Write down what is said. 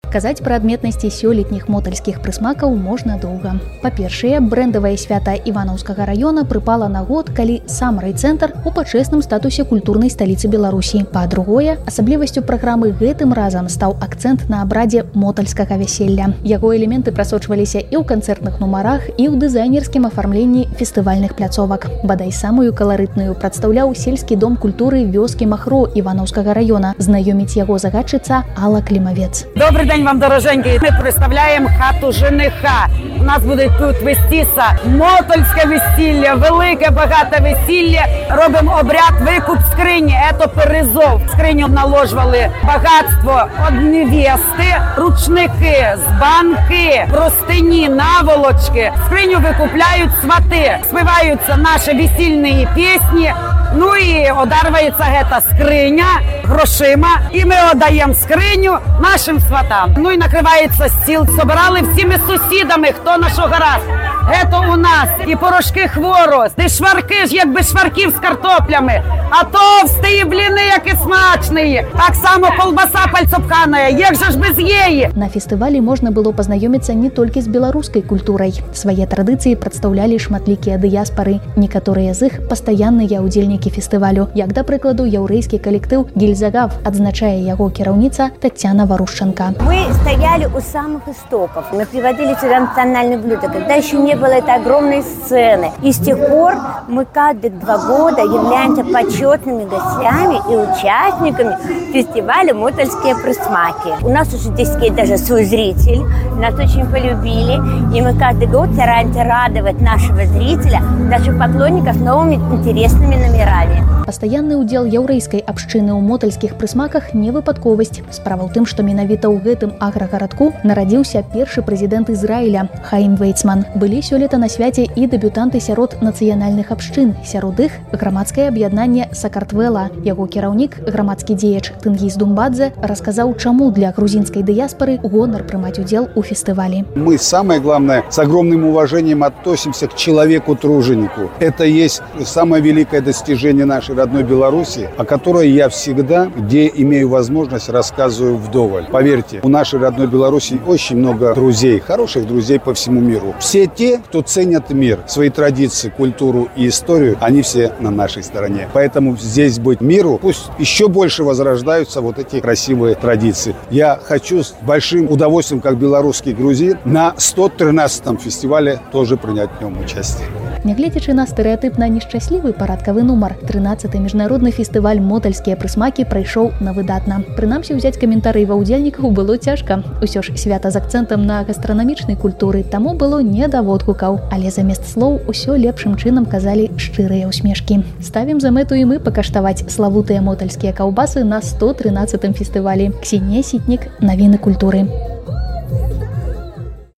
Казаць пра адметнасці сёлетніх мотальскіх прысмакаў можна доўга. Па-першае, брэндавае свята Іванаўскага раёна прыпала на год, калі сам райцэнтр у пачэсным статусе культурнай сталіцы Беларусі. Па-другое, асаблівасцю праграмы гэтым разам стаў акцэнт на абрадзе мотальскага вяселля. Яго элементы прасочваліся і ў канцэртных нумарах, і ў дызайнерскім афармленні фестывальных пляцовак. Бадай самую каларытную прадстаўляў сельскі дом культуры вёскі Махро Іванаўскага раёна. Знайоміць яго загадчыца Алла Клімавец. Добрий день вам, дороженькі. Ми представляємо хату жениха. У нас буде тут вестися мотольське весілля, велике, багате весілля. Робимо обряд викуп скрині, це перезов. В скриню наложували багатство від невести, ручники, збанки, простині, наволочки. В скриню викупляють свати, співаються наші весільні пісні. Ну і одарвається гета скриня грошима, і ми отдаємо скриню нашим сватам. Ну і накривається стіл. Собирали всіми сусідами, хто на що гаразд. Гето у нас і порошки хворост, і шварки ж якби шварків з картоплями, а товсті бліни, які смачні. Так само колбаса пальцопханая, як же ж без її. На фестывалі можна было пазнаёміцца не толькі з беларускай культурай. Свае традыцыі прадстаўлялі шматлікія дыяспары. Некаторыя з іх пастаянныя ўдзельнікі фестывалю. Як, да прыкладу, яўрэйскі калектыў Гильзагав, адзначае яго кіраўніца Татьяна Варушченко. Мы стояли у самых истоков. Мы приводили сюда национальные блюда, когда еще не было этой огромной сцены. И с тех пор мы каждые 2 года являемся почетными гостями и участниками фестиваля «Мотальские присмаки». У нас уже здесь есть даже свой зритель, нас очень полюбили. И мы каждый год стараемся радовать нашего зрителя, наших поклонников новыми интересными номерами. Пастаянны ўдзел яўрэйскай абшчыны ў мотальскіх прысмаках не выпадковасць. Справа ў тым, што менавіта ў гэтым аграгарадку нарадзіўся першы прэзідэнт Ізраіля Хаім Вейцман. Былі сёлета на свяце і дэбютанты сярод нацыянальных абшчын. Сярод іх грамадскае аб'яднанне Сакартвела. Яго кіраўнік, грамадскі дзеяч Тынгіз Думбадзе, расказаў, чаму для грузинской диаспоры гонор принимать удел у фестиваля. Мы, самое главное, с огромным уважением относимся к человеку-труженику. Это есть самое великое достижение нашей родной Беларуси, о которой я всегда, где имею возможность, рассказываю вдоволь. Поверьте, у нашей родной Беларуси очень много друзей, хороших друзей по всему миру. Все те, кто ценят мир, свои традиции, культуру и историю, они все на нашей стороне. Поэтому здесь быть миру, пусть еще больше возрождаются вот эти красивые традиции. Я хочу с большим удовольствием, как белорусский грузин, на 113-м фестивале тоже принять в нем участие. Нягледзячы на стэрэатыпна нешчаслівы парадкавы нумар, 13-й міжнародны фестываль «Мотальскія прысмакі» прайшоў на выдатна. Прынамсі, ўзяць каментарый ва ўдзельнікаў было цяжка. Усё ж свята з акцэнтам на гастранамічнай культуры, таму было не да водгукаў. Але замест слоў усё лепшым чынам казалі шчырыя ўсмешкі. Ставім за мэту і мы пакаштаваць славутыя мотальскія каўбасы на 113-м фестывалі. Ксенія Сітнік, навіны культуры.